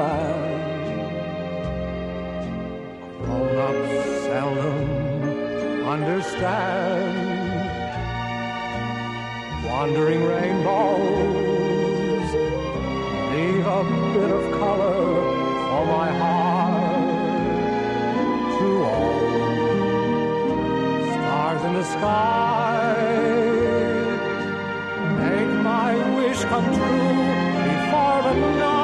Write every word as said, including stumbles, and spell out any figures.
wonderland. Grown-ups seldom understand. Wandering rainbows leave a bit of color for my heart to own. Stars in the sky make my wish come true before the night